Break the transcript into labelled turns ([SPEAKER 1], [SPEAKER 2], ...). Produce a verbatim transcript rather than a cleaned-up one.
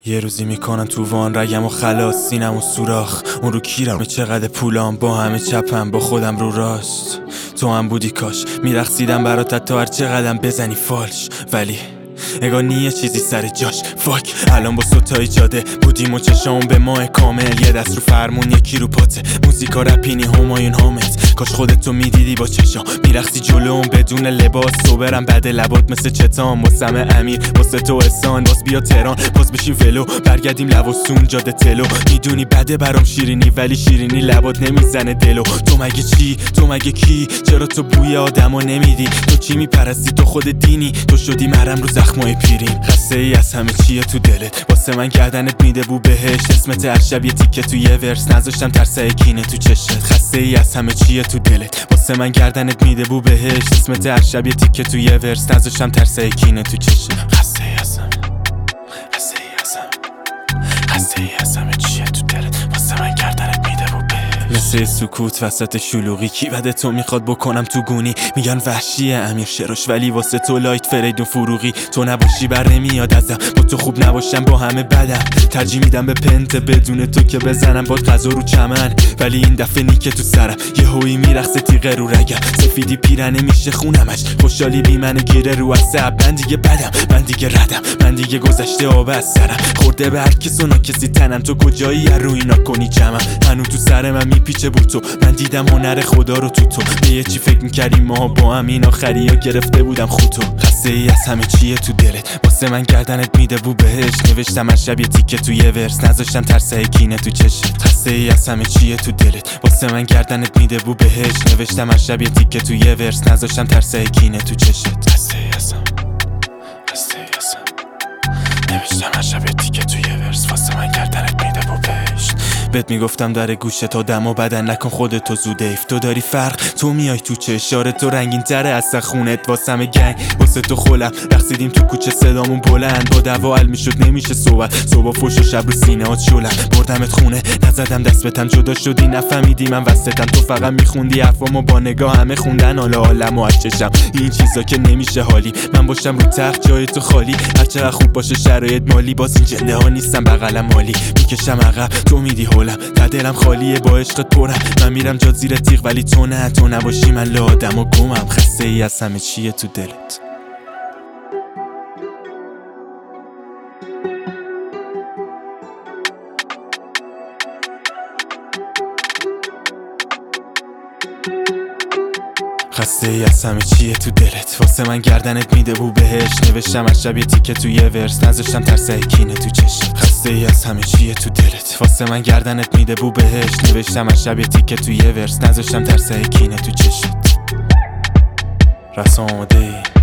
[SPEAKER 1] یه روزی میکنن تو وان رگم و خلاص سینم و سوراخ اون رو کیرم به چقدر پولام با همه چپم با خودم رو راست تو هم بودی کاش میرقصیدم برات تا هر چقدرم بزنی فالش ولی اگه نیه چیزی سر جاش فاک الان با ستای جاده بودیم و چشام به ماه کامل یه دست رو فرمون یکی رو پاته موزیکا رپینی همایون حامد کاش خودتو میدیدی با چشام میرخصی جلوم بدون لباس صبرم بعد لبات مثل چتام واسم امیر واسه تو احسان باز بیا تهران باز بشیم ولو برگردیم لواسون جاده تلو میدونی بده برام شیرینی ولی شیرینی لبات نمیزنه دلو تو مگه چی تو مگه کی چرا تو بوی آدمو نمیدی تو چی میپرستی تو خود دینی تو شدی مرم رو زخمای پیرین خسته ای از همه چیه تو دلت واسه من گردنت میده بو بهشت اسمت هر شب یه تیکه تو یه ورس نذاشتم ترسه کینه تو چشت خسته ای از همه چیه تو دلت واسه من گردنت میده بو بهشت اسمت هر شب یه تیکه تو یه ورس نذاشتم ترسه کینه تو چشت خسته ای از همه خسته ای از همه خسته ای از همه چیه تو دلت واسه من گردنت میده بو بهشت مثل سکوت وسط شلوغی کی بده تو میخواد بکنم تو گونی میگن وحشیه امیر شراش ولی واسه تو لایت فریدون فروغی تو نباشی بر نمیاد ازم با تو خوب نباشم با همه بدم ترجیح میدم به پنت بدون تو که بزنم با غذا رو چمن ولی این دفعه نیکه تو سرم یه هویی میرقصه تیغه رو رگم سفیدی پیرنه میشه خونمش خوشحالی بی منو گیره رو عصب من دیگه بدم من دیگه ردم من دیگه گذشته آب از سرم خورده به هر کس و ناکسی تنم تو کجایی رو اینا کنی جمعم هنو تو سر من میپیچه بود تو من دیدم هنر خدا رو تو تو به یه چی فکر میکردیم ما با هم این آخری ها گرفته بودم خودتو خسته ای از همه چیه تو دلت واسه من گردنت میده بو بهش نوشتم هر شب یه تیکه تو یه ورس نذاشتم ترسه کینه تو چشت خسته ای از همه چیه تو دلت واسه من گردنت میده بو بهش نوشتم هر شب یه تیکه تو یه ورس نذاشتم ترسه کینه تو چشت خسته ای از همه خسته ای از همه نوشتم هر شب یه تیکه تو یه ورس واسه من گردنت میده بو بهش بهت میگفتم در گوشه تا دم و بدن نکن خودتو زوده ایف تو داری فرق تو میای تو چه اشاره تو رنگین تره از خونت واسم گنگ واسه تو خولم رقصیدیم تو کوچه صدامون بلند با دوا حل میشد نمیشه صحبت صبح فوش و شب رو سینه هات شلم بردمت خونه نزدم دست بتم جدا شدی نفهمیدی من وسطم تو فقط میخوندی حرفامو با نگاه همه خوندن حالا عالمو از چشم این چیزا که نمیشه حالی من باشم رو تخت جای تو خالی هر چقدر خوب باشه شرایط مالی باز این جنده ها نیستم بغلم مالی میکشم عقب تو میدی تا دلم خالیه با عشقت پرم من میرم جاد زیر تیغ ولی تو نه تو نباشی من لادم و گمم خسته ای از همه چیه تو دلت خسته ای از همه چیه تو دلت واسه من گردنت میده بو بهش نوشتم هر شب یه تیکه تو یه ورس نذاشتم ترسه کینه تو چشم خسته ای از همه چیه تو دلت واسه من گردنت میده بو بهش نوشتم هر شب یه تیکه تو یه ورس نذاشتم ترسه کینه تو چشت رسام آماده ای